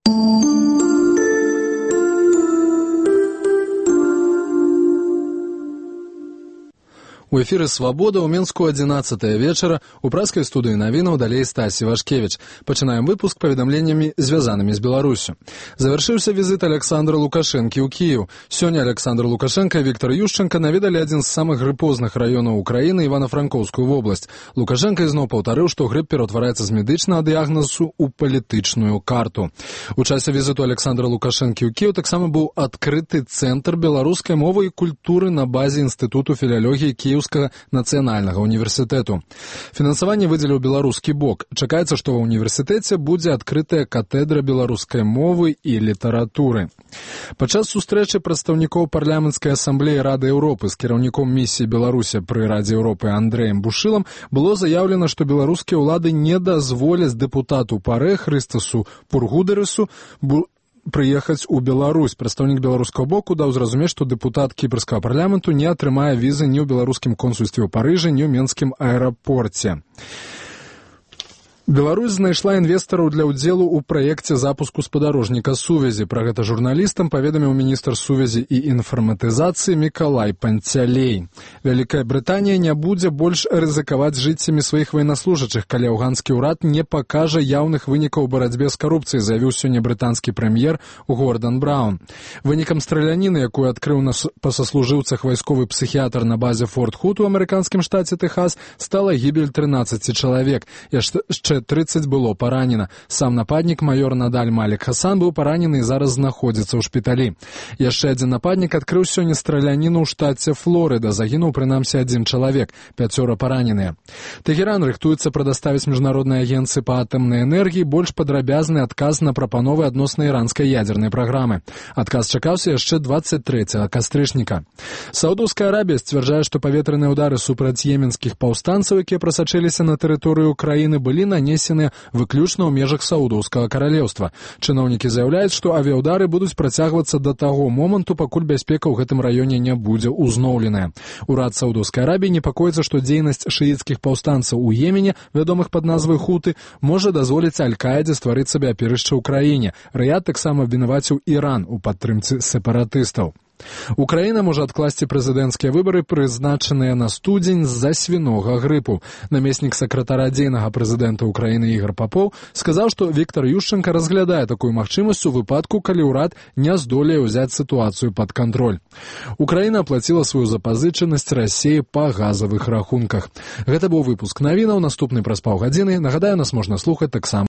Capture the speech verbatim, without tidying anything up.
У эфіры «Свабода» ў Мінску адзінаццатая вечара. У праскай студыі навінаў далей Стасі Вашкевіч. Пачынаем выпуск паведамленнямі, звязанымі з Беларусю. Завяршыўся візіт Александра Лукашэнкі ў Кіеў. Сёння Александр Лукашенко і Віктор Ющенко наведалі адзін з самых грыпозных раёнаў Украіны, Івана-Франкоўскую вобласць. Лукашенко ізноў паўтарыў, што грып ператвараецца з медычнага дыягназу ў палітычную карту. У часе візіту Александра Лукашэнкі ў Кіеў таксама быў адкрыты цэнтр беларускай мовы і культуры на базе Інстытуту філялогіі Кіеўскага нацыянальнага універсітэту. Фінансаванне выдзеліў беларускі бок. Чакаецца, што ва універсітэце будзе адкрытая катедра беларускай мовы і літаратуры. Падчас сустрэчы прадстаўнікоў парламенцкай асамблеі Рады Еўропы з кіраўніком місіі Беларусі пры Радзе Еўропы Андрэем Бушылам было заявлена, што беларускія ўлады не дазволяць дэпутату ПАРЭ Хрыстасу Пургудэрысу прыехаць у Беларусь. Прадстаўнік беларускага боку даў зразумець, што дэпутат кіпрскага парламенту не атрымае візы ні ў беларускім консульстве ў Парыжы, ні ў Менскім аэрапорце. Беларусь знайшла інвестараў для ўдзелу ў праекце запуску спадарожніка сувязі. Пра гэта журналістам паведаміў міністр сувязі і інфарматызацыі Мікалай Панцялей. Вялікая Брытанія не будзе больш рызыкаваць жыццямі сваіх ваеннаслужачых, калі афганскі ўрад не пакажа яўных вынікаў у барацьбе з карупцыяй, заявіў сёння брытанскі прэм'ер Гордан Браўн. Вынікам страляніны, якую адкрыў на пасаслужыўцах вайсковы псіхіятр на базе Форт Хут у амерыканскім штаце Тэхас, стала гібель трынаццаці чалавек. Яшчэ трыццаць было паранена. Сам нападнік, маёр Надаль Малік Хасан, быў паранены і зараз знаходзіцца ў шпіталі. Яшчэ адзін нападнік адкрыў сёння страляніну ў штаце Флорыда. Загінуў прынамсі адзін чалавек, пяцёра параненыя. Тэхеран рыхтуецца прадаставіць міжнароднай агенцыі па атамнай энергіі больш падрабязны адказ на прапановы адносна іранскай ядзернай праграмы. Адказ чакаўся яшчэ дваццаць трэцяга кастрычніка. Саудаўская Арабія сцвярджае, што паветраныя ўдары супраць еменскіх паўстанцаў, якія прасачыліся на тэрыторыю краіны, былі на нанесены выключна ў межах Саудаўскага каралеўства. Чыноўнікі заяўляюць, што авіяўдары будуць працягвацца да таго моманту, пакуль бяспека ў гэтым раёне не будзе ўзноўленая. Урад Саудаўскай Арабіі непакоіцца, што дзейнасць шыіцкіх паўстанцаў у Йемене, вядомых пад назвай Хуты, можа дазволіць Аль-Каідзе стварыць сабе апірышча ў краіне. Рыяд таксама абвінаваціў Іран у падтрымцы сепаратыстаў. Украіна можа адкласці прэзідэнцкія выбары, прызначаныя на студзень з-за свінога грыпу. Намеснік сакратара дзейнага прэзідэнта Украіны Ігар Папоў сказаў, што Віктор Ющенка разглядае такую магчымасць у выпадку, калі ўрад не здолее ўзяць сітуацыю пад кантроль. Украіна аплаціла сваю запазычанасць Расіі па газавых рахунках. Гэта быў выпуск навінаў, наступны праз паўгадзіны. Нагадаю, нас можна слухаць таксама